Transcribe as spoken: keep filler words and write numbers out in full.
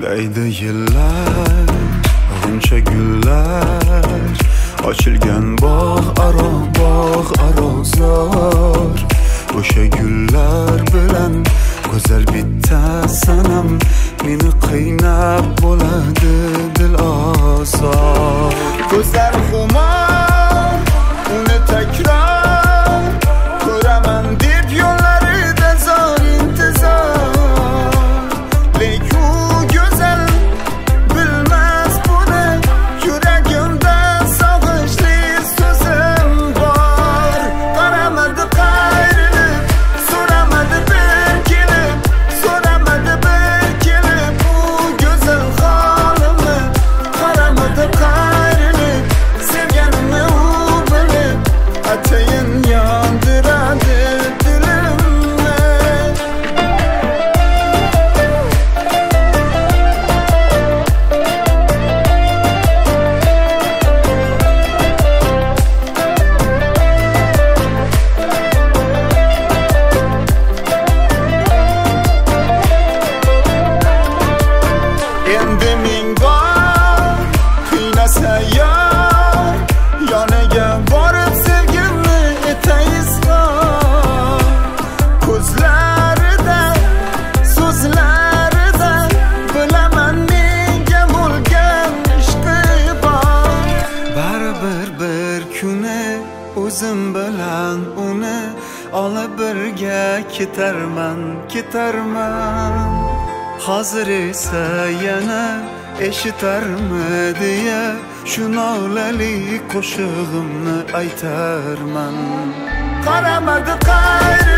Deydi yillar, g'uncha gullar, ochilgan bog' aro, bog' aro zor. O'sha gullar bilan go'zal bitta sanam meni qiynab bo'ladi dil osor. Ko'zlar xumor, uni takror ko'raman deb yo'llarida zor intizor. Lek u go'zal bilmas buni, yuragimda sog'inchli so'zim bor. Qaramadi qayrilib, so'ramadi bir kelib, so'ramadi bir kelib u go'zal holimni. Qaramadi qayrilib, sevganimni u bilib, atayin yondiradi dilimni. Endi ming bor qiynasa yor, yoniga borib sevgimni etay izhor. Ko'zlarida, so'zlarida bilaman menga bo'lgan ishqi bor. Baribir bir kuni o'zim bilan uni olib birga ketarman, ketarman. Hozir esa yana eshitarmidiya shu nolali qo'shig'imni aytarman. Qaramadi qayrilib,